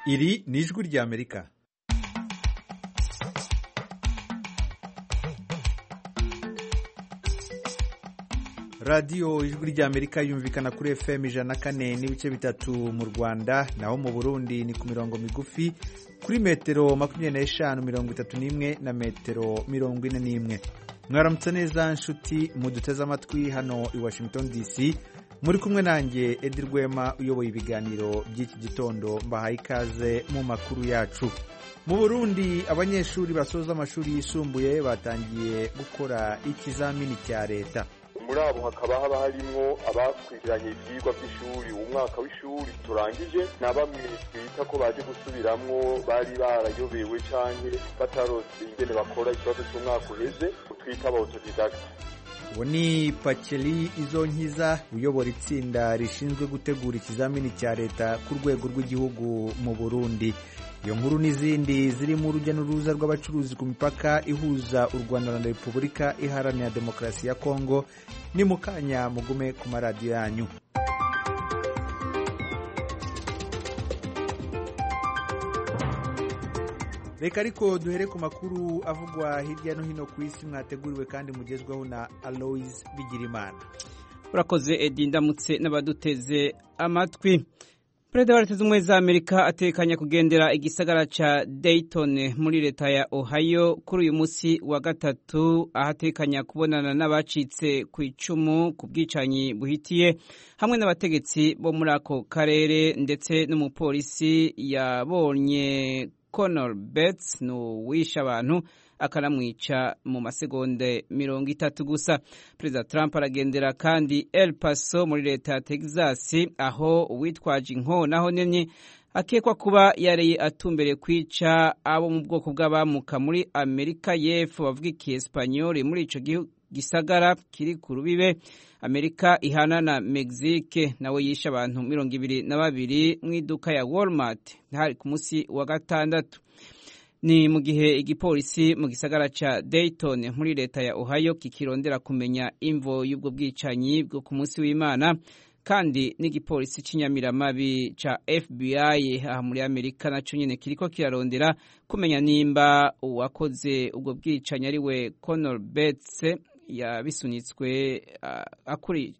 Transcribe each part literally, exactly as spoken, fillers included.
Iri ni ijwi ry'Amerika. radiyo ijwi ry'Amerika yumvikana kuri F M ijana na kane n'ibice bitatu mu Rwanda, naho mu Burundi ni ku mirongo migufi kuri metero makumyabiri n'eshanu mirongo itatu n'imwe na metero mirongo ine n'imwe. Mwaramutse neza nshuti muduteze amatwi hano i Washington D C, muri kumwe nanjye Edi Rwema uyoboye ibiganiro by'iki gitondo. Mbahaye ikaze mu makuru yacu. Mu Burundi abanyeshuri basoza amashuri yisumbuye batangiye gukora ikizamini cya leta. Muri abo hakaba haba harimo abakurikiranye ibyigwa by'ishuri umwaka w'ishuri turangije, na bamwe twita ko baje gusubiramwo bari barayobewe canke batarose ingene bakora ikibazo cy'umwaka uheze, twita autodidacte. Uwo ni Pacheli Izonkiza uyobora itsinda rishinzwe gutegura ikizamini cya leta ku rwego rw'igihugu mu Burundi. Iyo nkuru n'izindi ziri mu rujya n'uruza rw'abacuruzi ku mipaka ihuza u Rwanda na Repubulika Iharanira Demokarasi ya Kongo ni mu kanya, mugume ku maradiyo yanyu. Reka ariko duhere ku makuru avugwa hirya no hino ku isi, mwateguriwe kandi mugezweho na Alois Bigirimana. Urakoze Edi, ndamutse n'abaduteze amatwi. Perezida wa Leta Zunze Ubumwe za Amerika atekanya kugendera igisagara ca Dayton muri leta ya Ohio kuri uyu musi wa gatatu, ahatekanya kubonana n'abacitse ku icumu ku bwicanyi buhitiye hamwe n'abategetsi bo muri ako karere, ndetse n'umupolisi yabonye Connor Betts n'uwisha abantu akanamwica mu masegonde mirongo itatu gusa. Perezida Trump aragendera kandi El Paso muri leta ya Texas, aho uwitwaje inko naho nene akekwa kuba yari atumbereye kwica abo mu bwoko bw'abamuka muri Amerika y'Epfo bavuga ikiespanyoli muri ico gisagara kiri ku rubibe Amerika ihana na Mexique. Nawe yisha abantu mirongo ibiri na babiri mu iduka ya Walmart hari ku musi wa gatandatu. Ni mu gihe igipolisi mu gisagara ca Dayton muri leta ya Ohio kikirondera kumenya imvo y'ubwo bwicanyi bwo ku munsi w'Imana, kandi n'igipolisi c'inyamiramabi ca F B I aha muri Amerika naco nyene kiriko kirarondera kumenya nimba uwakoze ubwo bwicanyi ari we Connor Betts yabisunitswe uh, akuri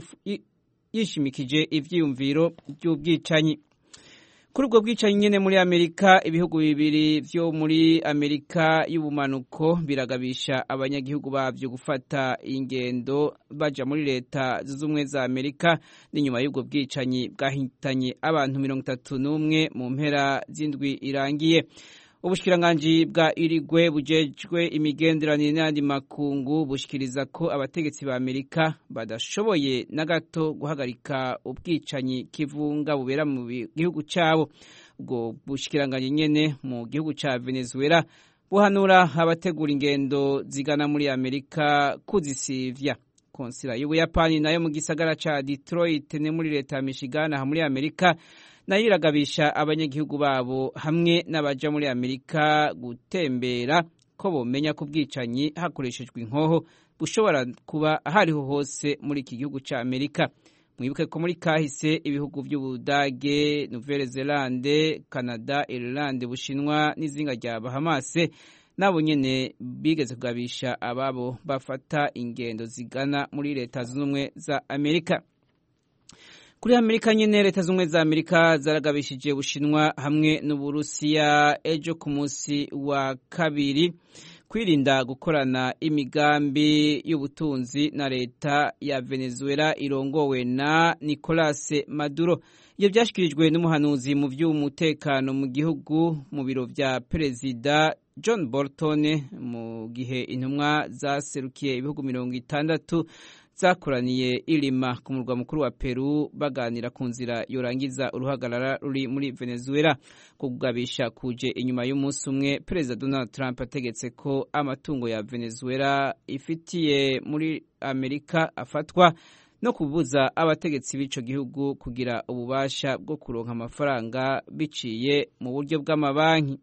yishimikije ivyiyumviro by'ubwicanyi. Kuri ubwo bwicanyi nyene muri Amerika, ibihugu bibiri vyo muri Amerika y'ubumanuko biragabisha abanyagihugu bavyo gufata ingendo baja muri leta zunze ubumwe za Amerika n'inyuma y'ubwo bwicanyi bwahitanye abantu mirongo itatu n'umwe mu mpera z'indwi irangiye. Ubushikiranganji bwa Uruguay bujejwe imigenderanire n'andi makungu bushikiriza ko abategetsi ba Amerika badashoboye na gato guhagarika ubwicanyi kivunga bubera mu gihugu cabo. Ubwo bushikiranganji nyene mu gihugu ca Venezuela buhanura abategura ingendo zigana muri Amerika kuzisivya. Konsila y'Ubuyapani nayo mu gisagara ca Detroit ne muri leta ya Michigan aha muri Amerika nayo iragabisha abanyagihugu babo hamwe n'abaja muri Amerika gutembera ko bomenya ko ubwicanyi hakoreshejwe inkoho bushobora kuba hariho hose muri iki gihugu ca Amerika. Mwibuke ko muri kahise ibihugu by'Ubudage, Nouvelle-Zélande, Canada, Irlande, Bushinwa n'izinga rya Bahamas nabo nyene bigeze kugabisha ababo bafata ingendo zigana muri leta zunze ubumwe za Amerika. Kuri Amerika nyene, leta z'ubumwe za Amerika zaragabishije Bushinwa hamwe n'Uburusiya ejo ku munsi wa kabiri kwirinda gukorana imigambi y'ubutunzi na leta ya Venezuela irongowe na Nicolas Maduro. Iyo byashikirijwe n'umuhanuzi mu by'umutekano mu gihugu mu biro vya Perezida John Bolton mu gihe intumwa zaserukiye ibihugu mirongo itandatu zakoraniye Lima ku murwa mukuru wa Peru baganira ku nzira yorangiza uruhagarara ruri muri Venezuela. Kugabisha kuje inyuma y'umunsi umwe Perezida Donald Trump ategetse ko amatungo ya Venezuela ifitiye muri Amerika afatwa no kubuza abategetsi b'ico gihugu kugira ububasha bwo kuronka amafaranga biciye mu buryo bw'amabanki.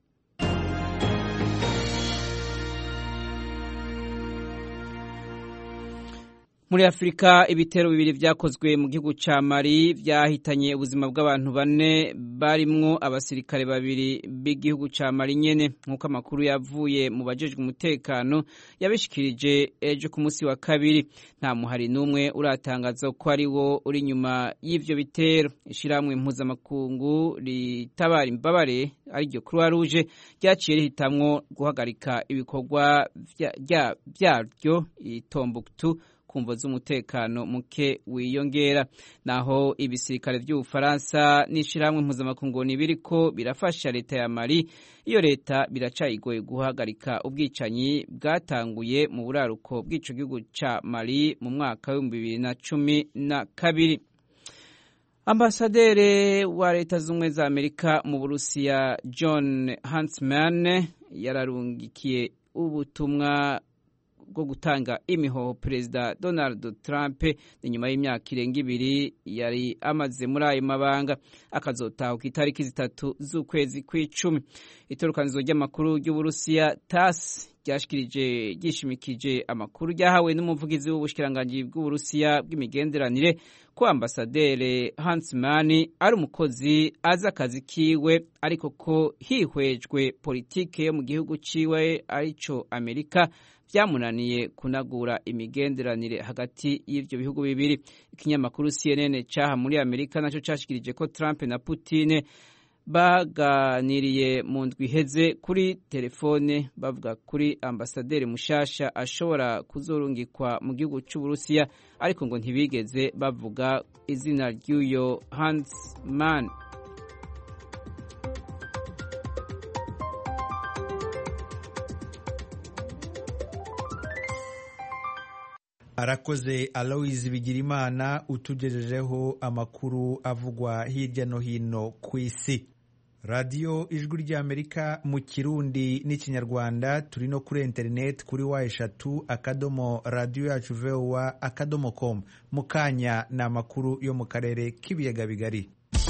Muri Afrika ibitero bibiri vyakozwe mu gihugu ca Mali vyahitanye ubuzima bw'abantu bane barimwo abasirikare babiri b'igihugu ca Mali nyene nkuko amakuru yavuye mu bajejwe umutekano yabishikirije ejo ku munsi wa kabiri. Nta muhari numwe uratangaza ko ari wo uri nyuma y'ivyo bitero. Ishiramwe mpuzamakungu ritabara imbabare ari ryo Croix Rouge ryaciye rihitamwo guhagarika ibikorwa vyaryo i Tombouctou kumvo z'umutekano muke wiyongera. Naho ibisirikare vy'Ubufaransa n'ishiramwe mpuzamakungu biriko birafasha leta ya Mali, iyo leta biracayigoye guhagarika ubwicanyi bwatanguye mu buraruko bw'ico gihugu ca Mali mu mwaka wa bibiri na cumi na kabiri. Ambasaderi wa leta z'ubumwe za Amerika mu Burusiya John Huntsman yararungikiye ubutumwa bwo gutanga imihoho Perezida Donald Trump inyuma y'imyaka irenga ibiri yari amaze muri ayo mabanga, akazotaha ku itariki zitatu z'ukwezi kw'icumi. Itorokanizo ry'amakuru ry'Uburusiya T A S S ryashikirije ryishimikije amakuru ryahawe n'umuvugizi w'ubushikiranganje bw'Uburusiya bw'imigenderanire ko ambasaderi Huntsman ari umukozi azi akazi kiwe, ariko ko hihwejwe politike yo mu gihugu ciwe arico Amerika vyamunaniye kunagura imigenderanire hagati y'ivyo bihugu bibiri. Ikinyamakuru C N N caha muri Amerika naco cashikirije ko Trump na Putin baganiriye mu ndwi iheze kuri telefone bavuga kuri ambasaderi mushasha ashobora kuzorungikwa mu gihugu c'Uburusiya, ariko ngo ntibigeze bavuga izina ry'uyo Huntsman. Arakoze Aloise Bigirimana utugejejeho amakuru avugwa hirya no hino ku isi. Radio Ijwi ry'Amerika mu Kirundi n'Ikinyarwanda, turi no kuri internet kuri wa eshatu akadomo radio yacu V O A akadomo com. Mukanya na makuru yo mu karere k'ibiyaga bigari.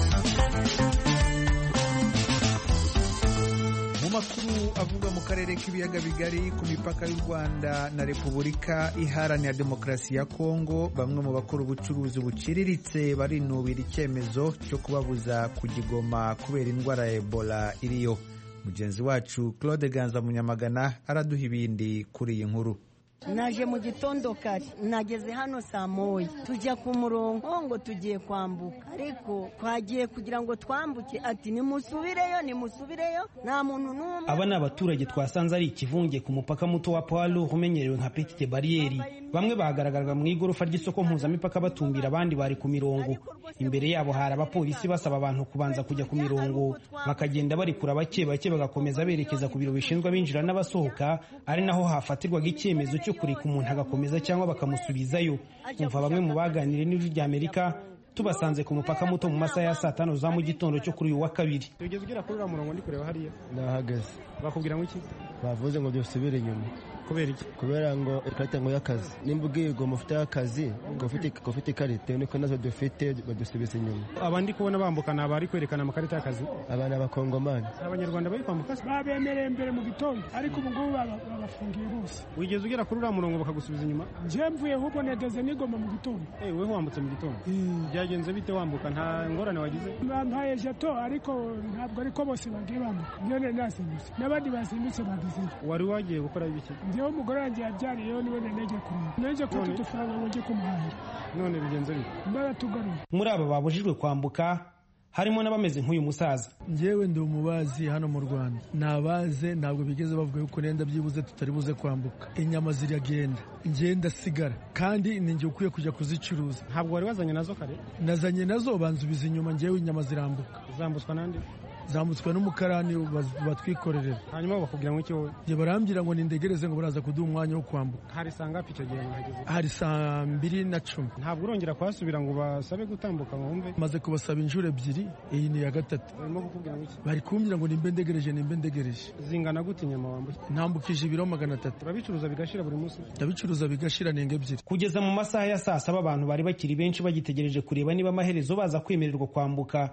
Makuru avuga mu karere k'ibiyaga bigari ku mipaka y'u Rwanda na Repubulika Iharanira Demokarasi ya Kongo, bamwe mu bakora ubucuruzi buciriritse barinubira icyemezo cyo kubabuza kugigoma kubera indwara ya Ebola iriyo. Mugenzi wacu Claude Ganza Munyamagana araduha ibindi kuri iyi nkuru. Naje mu gitondo kare, nageze hano saa moya, tujya ku murongo ngo tugiye kwambuka, ariko twagiye kugira ngo twambuke ati nimusubireyo nimusubireyo nta muntu numwe. Aba ni abaturage twasanze ari ikivunge ku mupaka muto wa Poalo umenyerewe nka Petite Barriere. Bamwe bagaragaraga mu igorofa ry'isoko mpuzamipaka batumbira, abandi bari ku mirongo. Imbere yabo hari abapolisi basaba abantu kubanza kujya ku mirongo, bakagenda bari kura bake bake bagakomeza berekeza ku biro bishinzwe abinjira n'abasohoka, ari naho hafatirwaga icyemezo cyo kureka umuntu agakomeza cyangwa bakamusubizayo. Umva bamwe mu baganire n'Ijwi ry'Amerika tubasanze ku mupaka muto mu masaha ya saa tanu za mu gitondo cyo kuri uyu wa kabiri. Tugeze ugera kuri uriya murongo ndi kureba hariya. Nahagaze. Bakubwira ngo iki? Bavuze ngo dusubire inyuma. Kubera iki? Kubera ngo ikarita ngo y'akazi. Nimba ugiye ngo mufite akazi, ngo ufite ngo ufite ikarita niko nazo dufite badusubiza inyuma. Abandi kubona bambukana bari kwerekana amakarita y'akazi. Abana b'Abakongomani. Abanyarwanda bari kwambuka babemereye mbere mu gitondo, ariko ubu ngubu babafungiye bose. Wigeze ugera kuri uriya murongo bakagusubiza inyuma? Nje mvuye ahubwo negeze nigoma mu gitondo. Eh, weho wambutse mu gitondo. Byagenze bite wambuka? Nta ngorane wagize? Bampaye jeto, ariko ntabwo ariko bose bagiye bambuka. Nyene nasimbutse n'abandi basimbutse bagize. Wari wagiye gukora ibiki? Ndewe umugore wanjye yabyariyeho niwe nege kumwe. Nje ko tudufaranga ngo nje kumuhahira. None bigenze bite? Mbara tugaruye. Muri aba babujijwe kwambuka harimo n'abameze nk'uyu musaza. Njyewe ndi umubazi hano mu Rwanda, nabaze ntabwo bigeze bavuga yuko nenda byibuze tutari buze kwambuka. Inyama ziragenda, ngenda sigara, kandi ninjye ukwiye kujya kuzicuruza. Ntabwo wari wazanye nazo kare? Nazanye nazo, banzubiza inyuma, njyewe inyama zirambuka. Zambutswa nande? Zambutswa n'umukarani batwikorerera. Hanyuma bakubwira ngo iki wowe? Je barambira ngo nindegereze ngo baraza kuduha umwanya wo kwambuka. Hari sanga pico gihe ngahageze? Hari saa mbiri na cumi. Ntabwo urongera kwasubira ngo basabe gutambuka ngo wumve? Maze kubasaba injuro ebyiri, iyi ni ya gatatu. Barimo kukubwira ngo iki? Bari kumbwira ngo nimbe ndegereje nimbe ndegereje. Zingana gute inyama wambuye? Ntambukije ibiro magana atatu. Babicuruza bigashira buri munsi? Ndabicuruza bigashira nenge ebyiri. Kugeza mu masaha ya saa saba abantu bari bakiri benshi bagitegereje kureba niba amaherezo baza kwemererwa kwambuka.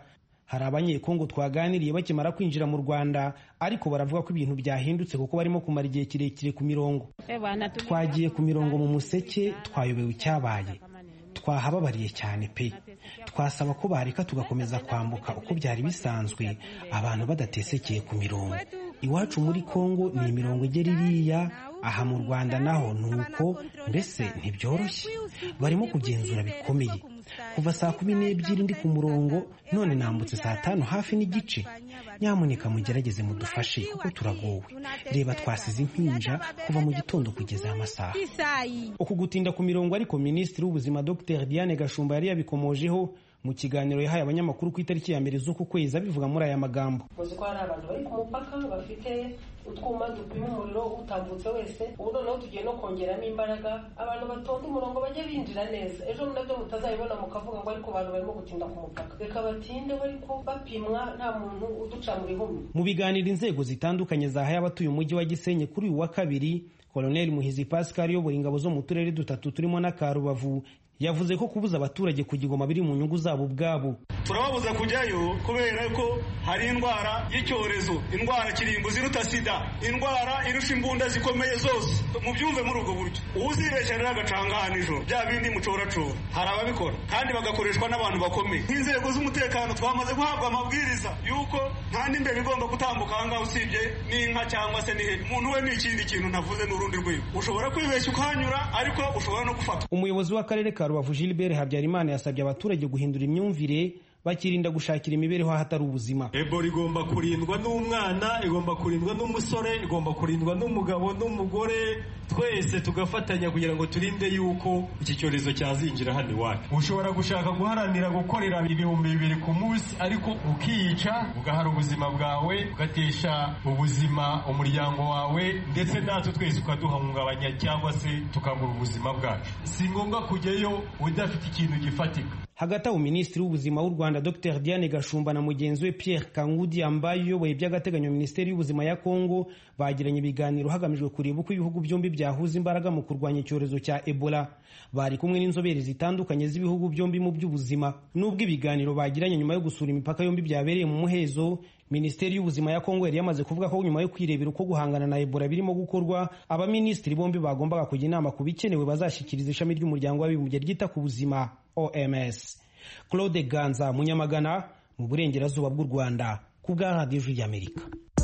hari abanyekongo twaganiriye bakimara kwinjira mu Rwanda ariko baravuga ko ibintu byahindutse kuko barimo kumara igihe kirekire ku mirongo. Twagiye ku mirongo mu museke, twayobewe icyabaye, twahababariye cyane pe. Twasaba ko bareka tugakomeza kwambuka uko byari bisanzwe, abantu badatesekeye ku mirongo. Iwacu muri Kongo ni imirongo igera iriya, aha mu Rwanda naho nuko, mbese ntibyoroshye. Barimo kugenzura bikomeye. Kuva saa kumi n'ebyiri ndi ku murongo, none nambutse saa tanu hafi n'igice. Nyamuneka mugerageze mudufashe kuko turagowe. Reba twasize impinja kuva mu gitondo kugeza amasaha. Uku gutinda ku mirongo ariko Minisitiri w'Ubuzima Dr Diane Gashumba yari yabikomojeho mu kiganiro yahaye abanyamakuru ku itariki ya mbere z'uku kwezi abivuga muri aya magambo. Muzi ko hari abantu bari ku mupaka bafite utwuma dupima umuriro utambutse wese, ubu noneho tugiye no kongeramo imbaraga, abantu batonda umurongo bajye binjira neza. Ejo nabyo mutazabibona mukavuga ngo ariko abantu barimo gutinda ku mupaka. Reka batinde bariko bapimwa, nta muntu uduca mu bihumbi. Mu biganiro inzego zitandukanye zahaye abatuye umujyi wa Gisenyi kuri uyu wa kabiri, Colonel Muhizi Pascal uyobora ingabo zo mu turere dutatu turimo na Karubavu yavuze ko kubuza abaturage kujya Goma biri mu nyungu zabo ubwabo. Turababuza kujyayo kubera ko hari indwara y'icyorezo, indwara kirimbuzi iruta sida, indwara irusha imbunda zikomeye zose. Mubyumve muri ubwo buryo. Uzibeshya rero agacanga nijoro, bya bindi mucoracora, hari ababikora kandi bagakoreshwa n'abantu bakomeye. Inzego z'umutekano twamaze guhabwa amabwiriza yuko nta n'imbere igomba gutambuka ahangaha usibye n'inka cyangwa se n'ihene. Umuntu we ni ikindi kintu navuze n'urundi rwego. Ushobora kwibeshya ukanyura ariko ushobora no gufatwa. Umuyobozi w'akarere ka Rubavu Gilbert Habyarimana yasabye abaturage guhindura imyumvire bakirinda gushakira imibereho ahatari ubuzima. Ebola igomba kurindwa n'umwana, igomba kurindwa n'umusore, igomba kurindwa n'umugabo n'umugore, twese tugafatanya kugira ngo turinde yuko iki cyorezo cyazinjira hano iwacu. Ushobora gushaka guharanira gukorera ibihumbi bibiri ku munsi ariko ukiyica, ugahara ubuzima bwawe, ugatesha ubuzima umuryango wawe, ndetse natwe twese ukaduhungabanya cyangwa se tukabura ubuzima bwacu. Si ngombwa kujyayo udafite ikintu gifatika. Hagati aho Minisitiri w'Ubuzima w'u Rwanda Dr Diane Gashumba na mugenzi we Pierre Kangudi ambaye uyoboye by'agateganyo Minisiteri y'Ubuzima ya Kongo bagiranye ibiganiro hagamijwe kureba uko ibihugu byombi byahuza imbaraga mu kurwanya icyorezo cya Ebola. Bari kumwe n'inzobere zitandukanye z'ibihugu byombi mu by'ubuzima. Nubwo ibiganiro bagiranye nyuma yo gusura imipaka yombi byabereye mu muhezo, Minisiteri y'Ubuzima ya Kongo yari yamaze kuvuga ko nyuma yo kwirebera uko guhangana na Ebola birimo gukorwa, abaminisitiri bombi bagombaga kujya inama ku bikenewe bazashyikiriza ishami ry'umuryango w'abibumbye ryita ku buzima O M S. Claude Ganza Munyamagana mu burengerazuba bw'u Rwanda ku bwa Radio y'Amerika.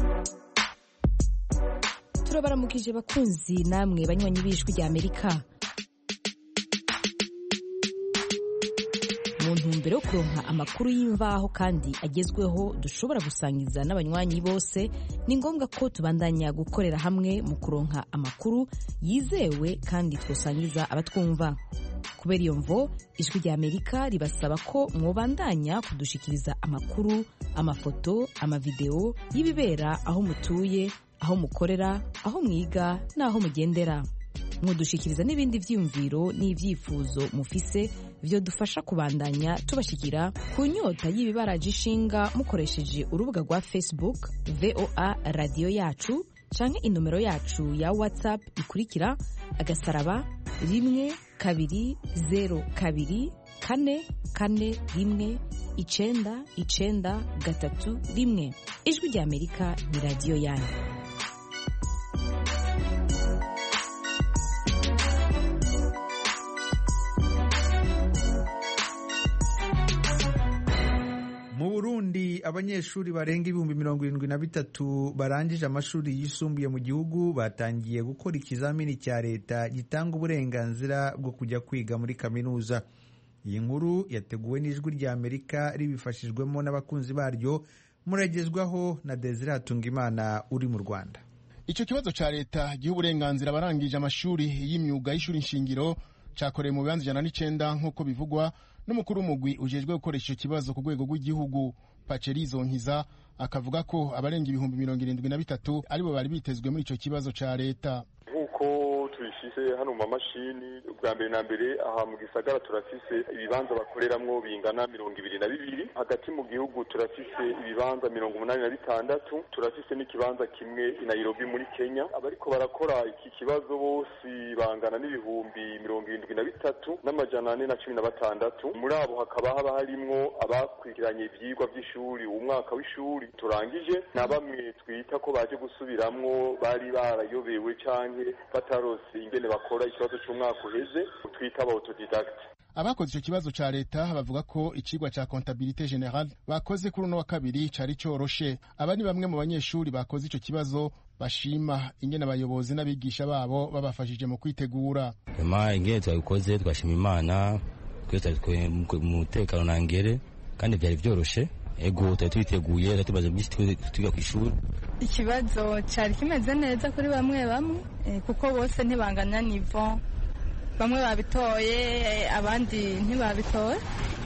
Turabaramukije bakunzi namwe banywanyi b'ijwi ry'Amerika. Mu ntumbero yo kuronka amakuru y'imvaho kandi agezweho dushobora gusangiza n'abanywanyi bose, ni ngombwa ko tubandanya gukorera hamwe mu kuronka amakuru yizewe kandi twosangiza abatwumva. Kubera iyo mvo, ijwi ry'Amerika ribasaba ko mwobandanya kudushikiriza amakuru, amafoto, amavideo y'ibibera aho mutuye, aho mukorera, aho mwiga n'aho mugendera. Mudushikiriza n'ibindi vyiyumviro n'ivyifuzo mufise vyo dufasha kubandanya tubashikira ku nyota y'ibibaraje ishinga mukoresheje urubuga rwa Facebook V O A Radio Yacu canke inomero yacu ya WhatsApp ikurikira agasaraba rimwe kabiri zero kabiri kane kane rimwe icenda icenda gatatu rimwe. Ijwi ry'Amerika ni radio yanyu. Mu Burundi abanyeshuri barenga ibihumbi mirongo irindwi na bitatu barangije amashuri yisumbuye mu gihugu batangiye gukora ikizamini cya leta gitanga uburenganzira bwo kujya kwiga muri kaminuza. Iyi nkuru yateguwe n'Ijwi ry'Amerika ribifashijwemo n'abakunzi baryo, muragezwaho na Desire Hatungimana uri mu Rwanda. Icyo kibazo cya leta giha uburenganzira abarangije amashuri y'imyuga y'ishuri nshingiro cyakorewe mu bibanza ijana n'icyenda nk'uko bivugwa n'umukuru w'umugwi ujejwe gukoresha icyo kibazo ku rwego rw'igihugu Pacerizo Nkiza, akavuga ko abarenga ibihumbi mirongo irindwi na bitatu aribo bari bitezwe muri icyo kibazo cya leta. Nk'uko uko tuyishyize hano mu mamashini, ubwa mbere na mbere aha mu gisagara turafise ibibanza bakoreramwo bingana mirongo ibiri na bibiri, hagati mu gihugu turafise ibibanza mirongo umunani na bitandatu, turafise n'ikibanza kimwe i Nairobi muri Kenya. Abariko barakora iki kibazo bose bangana n'ibihumbi mirongo irindwi na bitatu n'amajana ane na cumi na batandatu. Muri abo hakaba haba harimwo abakurikiranye ivyigwa vy'ishuri umwaka w'ishuri turangije, na bamwe twita ko baje gusubiramwo bari barayobewe canke batarose ingene bakora ikibazo c'umwaka uheze, twita aba autodidact. Abakoze icyo kibazo ca leta bavuga ko icigwa ca comptabilité générale bakoze kuri uno wa kabiri cari coroshe. Aba ni bamwe mu banyeshuri bakoze ico kibazo bashima ingene abayobozi n'abigisha babo babafashije mu kwitegura. Ema ingene twabikoze twashima Imana, twese turi mu mutekano na ngere kandi byari vyoroshe. Ego twari twiteguye tubaze byinshi twiga ku ishuri. Ikibazo cyari kimeze neza kuri bamwe bamwe kuko bose ntibanganya nivo, bamwe babitoye abandi ntibabitoye.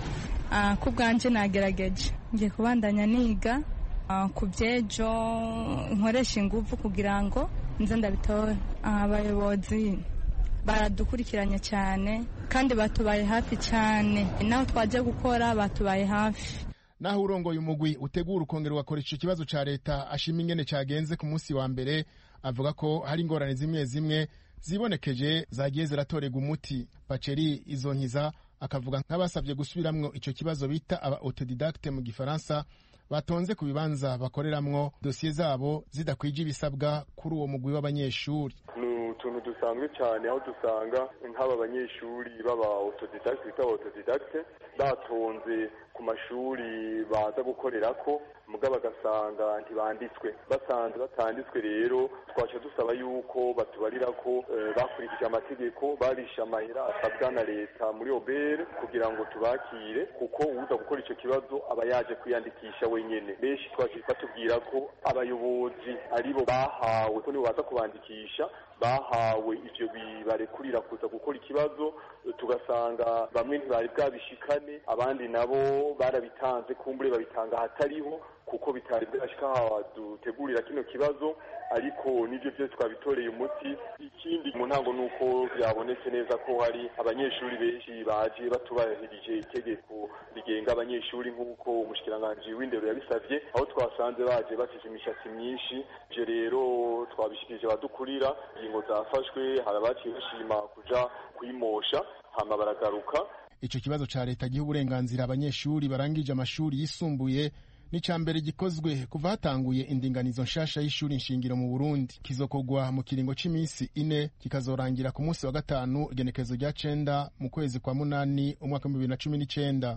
Ku bwanje nagerageje ngiye kubandanya niga ku byejo nkoresha ingufu kugira ngo nze ndabitore. Abayobozi baradukurikiranye cyane kandi batubaye hafi cyane, naho twaje gukora batubaye hafi. Naho urongoye umugwi utegura ukongera ugakora ico kibazo ca leta ashima ingene cagenze ku munsi wa mbere, avuga ko hari ingorane zimwe zimwe zibonekeje zagiye ziratorega umuti. Paceri Izonkiza akavuga nk'abasabye gusubiramwo ico kibazo bita aba autodidacte mu gifaransa batonze ku bibanza bakoreramwo dosiye zabo zidakwije ibisabwa kuri uwo mugwi w'abanyeshuri. Utuntu dusanzwe cyane aho dusanga nk'aba banyeshuri baba autodidacte bita autodidacte batonze ku mashuri baza gukorerako mugabo bagasanga ntibanditswe. Basanze batanditswe rero twaca dusaba yuko batubarira ko e, bakurikije amategeko, barisha amahera asabwa na leta muri obere kugira ngo tubakire, kuko uza gukora ico kibazo aba yaje kwiyandikisha wenyene. Benshi twaje batubwira ko abayobozi aribo bahawe ko nibo baza kubandikisha, bahawe ivyo bibarekurira kuza gukora ikibazo, tugasanga bamwe ntibari bwabishikane, abandi nabo barabitanze kumbure babitanga hatariho kuko bitari bwashika dutegurira kino kibazo, ariko nivyo vyose twabitoreye umuti. Ikindi mu ntango nuko byabonetse neza ko hari abanyeshuri benshi baje batubahirije itegeko rigenga abanyeshuri nk'uko umushikiranganje w'indero yabisavye, aho twasanze baje bafite imishatsi myinshi. Je rero twabishikirije badukurira, ingingo zafashwe, hari abaciye bashima kuja kwimosha hama baragaruka. Ico kibazo ca leta giha uburenganzira abanyeshuri barangije amashuri yisumbuye ni ca mbere gikozwe kuva hatanguye indinganizo nshasha y'ishuri nshingiro mu Burundi. Kizokogwa mu kiringo c'imisi ine, kikazorangira ku munsi wa gatanu igenekezo rya cenda mu kwezi kwa munani umwaka wa bibiri na cumi n'icenda.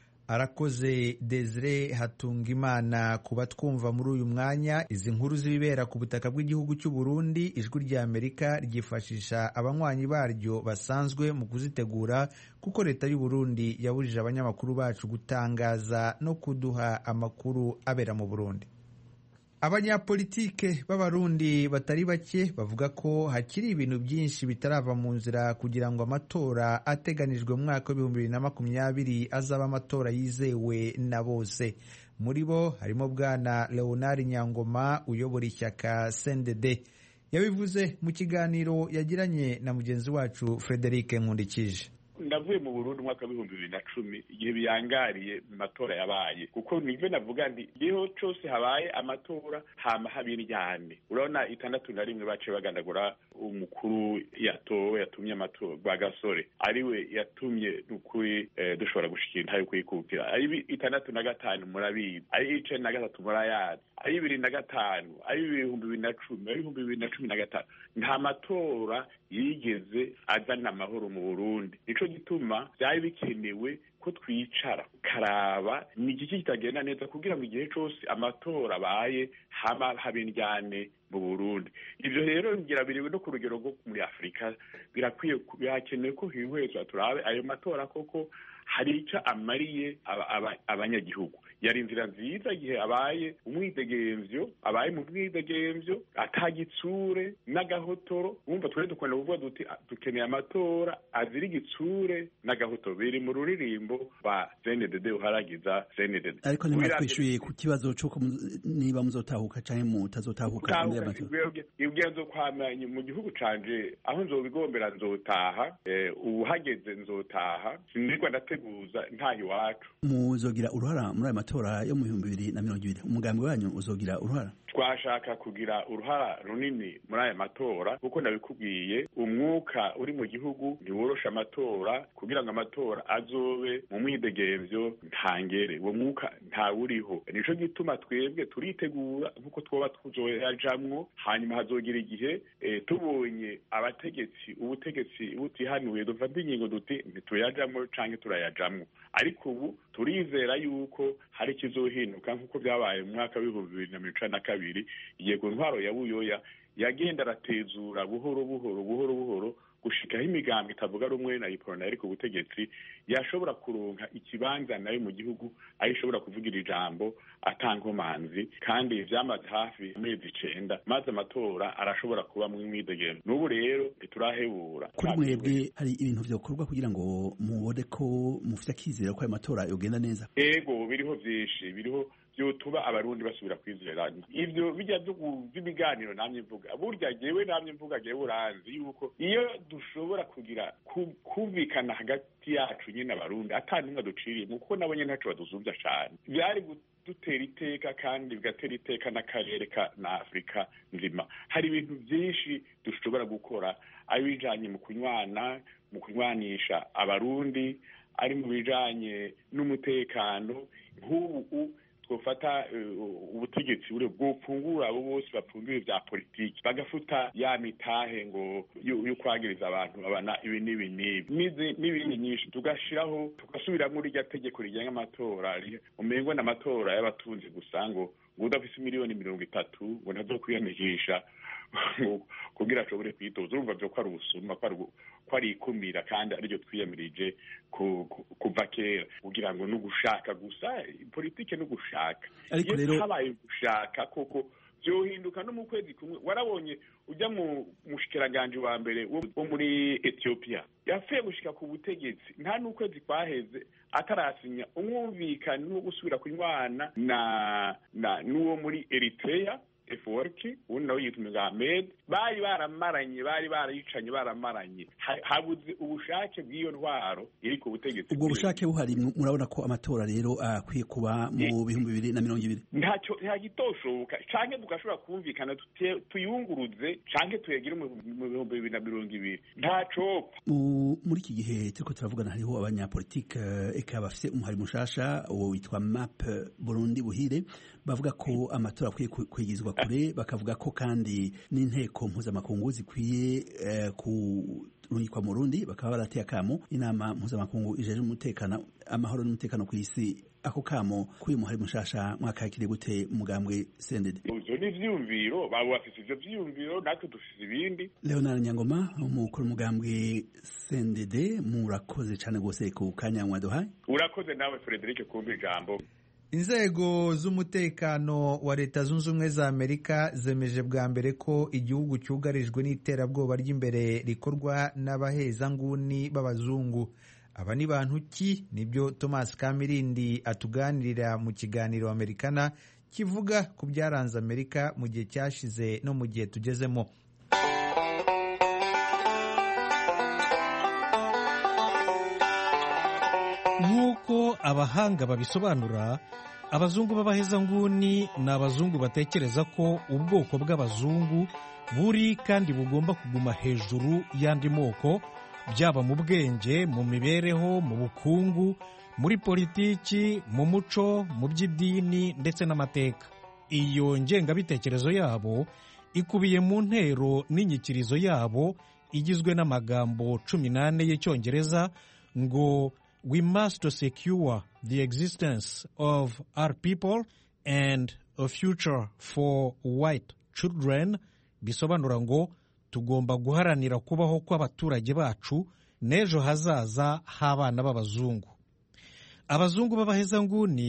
Arakoze Desire Hatungimana. Kuba twumva muri uyu mwanya izi nkuru zibibera ku butaka bw'igihugu cy'u Burundi, ijwi rya Amerika ryifashisha abanywanyi baryo basanzwe mu kuzitegura, kuko leta y'u Burundi yabujije abanyamakuru bacu gutangaza no kuduha amakuru abera mu Burundi. Abanyapolitike b'Abarundi batari bake bavuga ko hakiri ibintu byinshi bitarava mu nzira kugira ngo amatora ateganijwe mu mwaka w'ibihumbi bibiri na makumyabiri azaba amatora yizewe na bose. Muri bo harimo bwana Leonard Nyangoma uyobora ishyaka C N D D. Yabivuze mu kiganiro yagiranye na mugenzi wacu Frederic Nkundikije. Ndavuye mu Burundi umwaka w'ibihumbi bibiri na cumi igihe biyangariye mu matora yabaye, kuko nivyo navuga ndi igihe cose habaye amatora hama habiryane. Urabona itandatu na rimwe bace bagandagura umukuru yatowe yatumye amatora gwa Gasore, ariwe yatumye nukuri eh, dushobora gushikira ntayo kwikukira. Ari itandatu na gatanu murabizi, ari icenda na gatatu murayazi, ari bibiri na gatanu, ari ibihumbi bibiri na cumi, ari ibihumbi bibiri na cumi na gatanu. Nta matora yigeze azana amahoro mu Burundi. Nico gituma byari bikenewe ko twicara karaba ni igiki kitagenda neza kugira ngo igihe cyose amatora abaye hama habindyane mu Burundi. Ibyo rero ngira biriwe no ku rugero rwo muri Afrika, birakwiye byakenewe ko hihwezwa turabe ayo matora koko hari icyo amariye abanyagihugu. yari inzira nziza igihe abaye umwidegemvyo abaye mu mwidegemvyo atagitsure n'agahotoro wumva twari dukunda kuvuga duti dukeneye amatora azira igitsure n'agahotoro biri mu ruririmbo rwa C N D D uharagiza C N D D. Ariko ntimwatwishuye ku kibazo c'uko niba muzotahuka canke mutazotahuka ibyo kwamanya mu gihugu canje aho nzobigombera nzotaha ubu hageze nzotaha sinirwa ndateguza ntayo iwacu. Muzogira uruhara muri ayo matora yo mu bihumbi bibiri na mirongo ibiri umugambi wanyu uzogira uruhara? Twashaka kugira uruhara runini muri aya matora kuko nabikubwiye umwuka uri mu gihugu ntiworosha amatora kugira ngo amatora azobe mu mwidegemvyo ntangere uwo mwuka ntawuriho nico gituma twebwe turitegura nkuko twoba tuzoyajamwo hanyuma hazogira igihe e, tubonye abategetsi ubutegetsi butihanuye dufata ingingo duti ntituyajamwo canke turayajamwo ariko ubu turizera yuko hari ikizohinduka nkuko byabaye mu mwaka w'ibihumbi bibiri na mirongo icenda na kabiri igihe ku ntwaro ya Buyoya yagenda aratezura buhoro buhoro buhoro buhoro gushikaho imigambi itavuga rumwe na iprona ariko ubutegetsi yashobora kuronka ikibanza nayo mu gihugu ayishobora kuvugira ijambo atankomanzi kandi vyamaze hafi amezi icenda maze amatora arashobora kuba mu mwidegembyo n'ubu rero ntiturahebura. Kuri mwebwe hari ibintu vyokorwa kugira ngo mubone ko mufite akizera ko ayo matora yogenda neza? Ego biriho vyinshi biriho vyotuba abarundi basubira kwizerana ivyo bijya by'ibiganiro namye mvuga burya jewe namye mvuga jewe uranzi yuko iyo dushobora kugira kumvikana hagati yacu nyine abarundi atanumwe duciriye kuko nabo nyene ntaco baduzuvya cane byari dutera iteka kandi bigatera iteka n'akarere ka na Afrika nzima. Hari ibintu byinshi dushobora gukora ari bijanye mu kunywana mu kunywanisha abarundi ari mu bijanye n'umutekano nk'ubu twofata ubutegetsi bure bwopfungura abo bose bapfungiwe vya politiki bagafuta ya mitahe ngo yo kwagiriza abantu abana ibi n'ibi n'ibindi nyinshi tugashiraho tugasubiramo rya tegeko rigenga amatora umengo n'amatora y'abatunzi gusa ngo udafise miliyoni mirongo itatu ngo ntazokwiyandikisha kugira ashobore kwitoza urumva vyo ko ari ubusuma ko ari ikumira kandi ariryo twiyamirije kuva kera kugira ngo n'ugushaka gusa politike n'ugushaka ariko rero habaye gushaka koko vyohinduka no mu kwezi kumwe warabonye ujya mu mushikiranganje wa mbere wo muri Ethiopia yafuye gushika ku butegetsi nta n'ukwezi kwaheze atarasinya umwumvikano no gusubira kunywana na na n'uwo muri Eritrea eforki ubu nawe yitwa Ahmed bari baramaranye bari barayicanye baramaranye habuze ubushake bw'iyo ntwaro iri ku butegetsi. Ubwo bushake buhari murabona ko amatora rero akwiye kuba mu bihumbi bibiri na mirongo ibiri ntacyo ntagitoshoboka canke tugashobora kumvikana tuyunguruze canke tuyagire mu bihumbi bibiri na mirongo ibiri ntaco. Muri iki gihe turiko turavugana hariho abanyapolitike eka bafise umuhari mushasha uwo witwa Map Burundi Buhire bavuga ko amatora akwiye kwigizwa kure bakavuga ko kandi n'inteko mpuzamakungu zikwiye eh, kurungikwa mu Burundi bakaba barateye akamo inama mpuzamakungu ijeje umutekano amahoro n'umutekano ku isi. Ako kamo kuri muhari mushasha mwakakire gute mugambwe C N D D? Uzo ni vyumviro babo bafise ivyo vyumviro natwe dufise ibindi. Leonard Nyangoma umukuru mugambwe C N D D murakoze cyane gose ku kanya mwaduhaye. Urakoze nawe Frederic kumva ijambo. Inzego z'umutekano wa Leta Zunze Ubumwe za Amerika zemeje bwa mbere ko igihugu cyugarijwe n'iterabwoba ry'imbere rikorwa n'abahezanguni b'abazungu. Aba ni bantu ki? Nibyo Thomas Kamirindi atuganirira mu kiganiro Amerikana kivuga ku byaranze Amerika mu gihe cyashize no mu gihe tugezemo. Nk'uko abahanga babisobanura, abazungu b'abahezanguni ni abazungu batekereza ko ubwoko bw'abazungu buri kandi bugomba kuguma hejuru y'andi moko, byaba mu bwenge, mu mibereho, mu bukungu, muri politiki, mu muco, mu by'idini ndetse n'amateka. Iyo ngengabitekerezo yabo ikubiye mu ntero n'inyikirizo yabo igizwe n'amagambo cumi n'ane y'Icyongereza ngo we must secure the existence of our people and a future for white children, bisobanura ngo tugomba guharanira kubaho kw'abaturage bacu n'ejo hazaza h'abana b'abazungu. Abazungu b'abahezanguni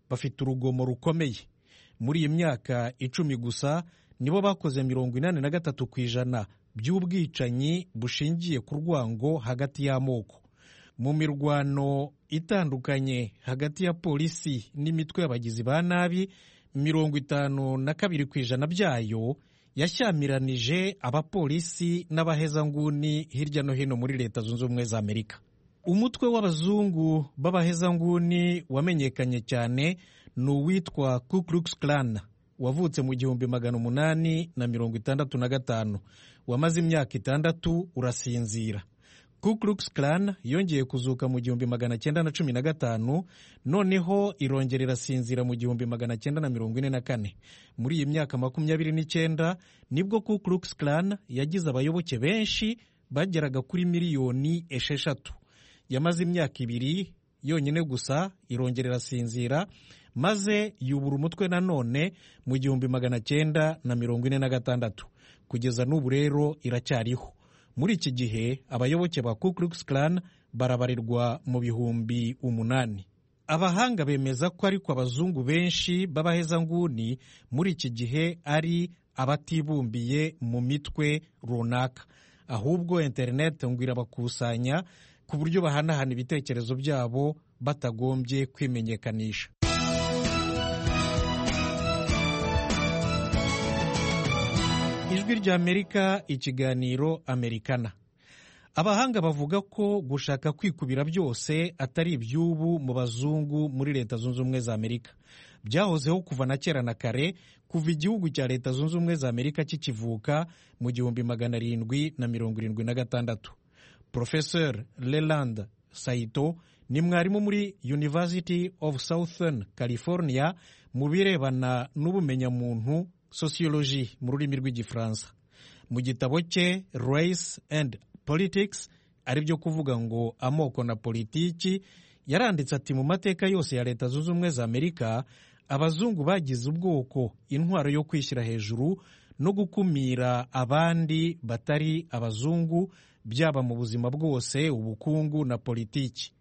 bafite urugomo rukomeye. Muri iyi myaka icumi gusa nibo bakoze mirongo inani na gatatu ku ijana by'ubwicanyi bushingiye ku rwango hagati y'amoko. Mu mirwano itandukanye hagati ya polisi n'imitwe y'abagizi ba nabi, mirongo itanu na kabiri ku ijana byayo yashyamiranije abapolisi n'abahezanguni hirya no hino muri Leta Zunze Ubumwe za Amerika. Umutwe w'abazungu b'abahezanguni wamenyekanye cyane ni uwitwa Ku Klux Klan, wavutse mu gihumbi magana umunani na mirongo itandatu na gatanu. Wamaze imyaka itandatu urasinzira. Ku Klux Klan yongeye kuzuka mu gihumbi magana cyenda na cumi na gatanu, noneho irongera irasinzira mu gihumbi magana cyenda na mirongo ine na kane. Muri iyi myaka makumyabiri n'icyenda nibwo Ku Klux Klan yagize abayoboke benshi bageraga kuri miliyoni esheshatu. Yamaze imyaka ibiri yonyine gusa irongera irasinzira, maze yubura umutwe nanone mu gihumbi magana cyenda na mirongo ine na gatandatu. Kugeza n'ubu rero iracyariho. Muri iki gihe abayoboke ba Ku Klux Klan barabarirwa mu bihumbi umunani. Abahanga bemeza ko ariko abazungu benshi b'abahezanguni muri iki gihe ari abatibumbiye mu mitwe runaka, ahubwo internet ngo irabakusanya ku buryo bahanahana ibitekerezo byabo batagombye kwimenyekanisha. Ijwi rya Amerika, ikiganiro Amerikana. Abahanga bavuga ko gushaka kwikubira byose atari iby'ubu mu bazungu muri Leta Zunze Ubumwe za Amerika. Byahozeho kuva na kera na kare, kuva igihugu cya Leta Zunze Ubumwe za Amerika kikivuka mu gihumbi magana arindwi na mirongo irindwi na gatandatu. Professor Leland Saito ni mwarimu muri University of Southern California mu birebana n'ubumenyamuntu, sociology mu rurimi rw'igifaransa. Mu gitabo cye Race and Politics, ari byo kuvuga ngo amoko na politiki, yaranditse ati mu mateka yose ya Leta Zunze Ubumwe za Amerika abazungu bagize ubwoko intwaro yo kwishyira hejuru no gukumira abandi batari abazungu, byaba mu buzima bwose, ubukungu na politiki.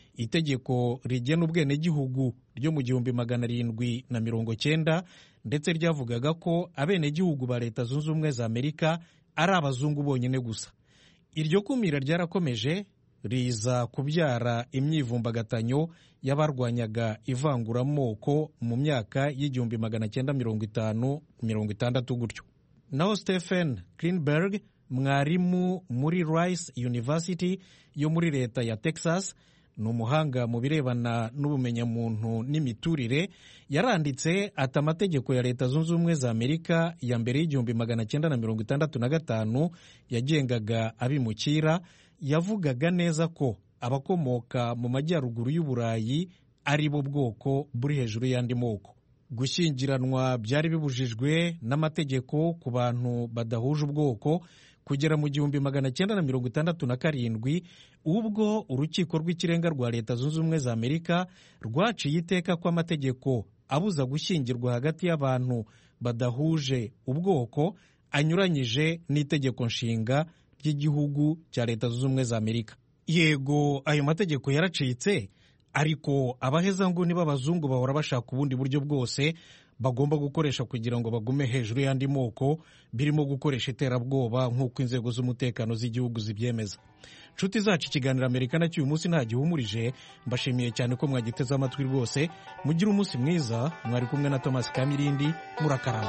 Itegeko rigena ubwenegihugu ryo mu gihumbi magana arindwi na mirongo cyenda ndetse ryavugaga ko abenegihugu ba Leta Zunze Ubumwe za Amerika ari abazungu bonyine gusa. Iryo kumira ryarakomeje riza kubyara imyivumbagatanyo y'abarwanyaga ivanguramoko mu myaka y'igihumbi magana cyenda mirongo itanu mirongo itandatu gutyo. Naho Stephen Greenberg, mwarimu muri Rice University yo muri Leta ya Texas, ni umuhanga mu birebana n'ubumenyamuntu n'imiturire, yaranditse ati amategeko ya Leta Zunze Ubumwe za Amerika ya mbere y'igihumbi magana cyenda na mirongo itandatu na gatanu yagengaga abimukira yavugaga neza ko abakomoka mu majyaruguru y'Uburayi ari bo bwoko buri hejuru y'andi moko. Gushyingiranwa byari bibujijwe n'amategeko ku bantu badahuje ubwoko kugera mu gihumbi magana cyenda na mirongo itandatu na karindwi, ubwo urukiko rw'ikirenga rwa Leta Zunze Ubumwe za Amerika rwaciye iteka ko amategeko abuza gushyingirwa hagati y'abantu badahuje ubwoko anyuranyije n'itegeko nshinga ry'igihugu cya Leta Zunze Ubumwe za Amerika. Yego, ayo mategeko yaracitse, ariko abahezanguni b'abazungu bahora bashaka ubundi buryo bwose bagomba gukoresha kugira ngo bagume hejuru y'andi moko, birimo gukoresha iterabwoba nk'uko inzego z'umutekano z'igihugu zibyemeza. Nshuti zacu, ikiganiro Amerikana cy'uyu munsi nta gihumurije. Mbashimiye cyane ko mwagiteze amatwi rwose. Mugire umunsi mwiza. Mwari kumwe na Thomas Kamirindi. Murakarama.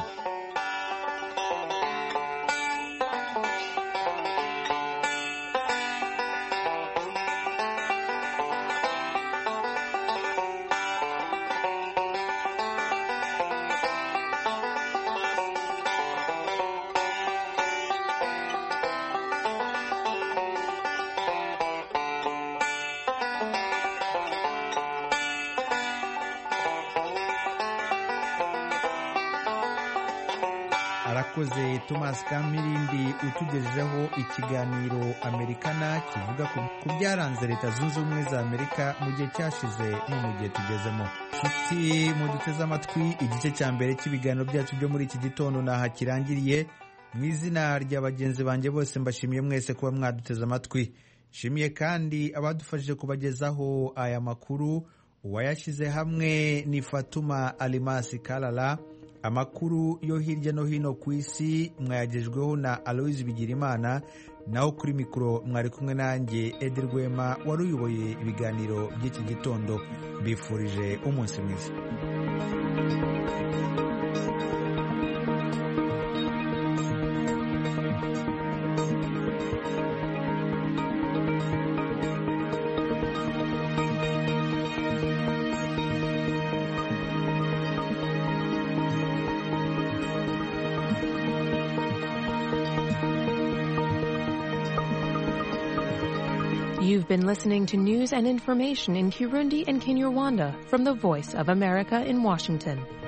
Arakoze Thomas Kamirindi utugejejeho ikiganiro Amerikana kivuga ku byaranze Leta Zunze Ubumwe za Amerika mu gihe cyashize no mu gihe tugezemo. Nshuti muduteze amatwi, igice cya mbere cy'ibiganiro byacu byo muri iki gitondo naha kirangiriye. Mu izina rya bagenzi banjye bose mbashimiye mwese kuba mwaduteze amatwi. Shimiye kandi abadufashije kubagezaho aya makuru, uwayashyize hamwe ni Fatuma Alimasi Kalala. Amakuru yo hirya no hino ku isi mwayagejweho na Aloise Bigirimana, naho kuri mikoro mwari kumwe nanjye Edi Rwema wari uyoboye ibiganiro by'iki gitondo. Mbifurije umunsi mwiza. You've been listening to news and information in Kirundi and Kinyarwanda from the Voice of America in Washington.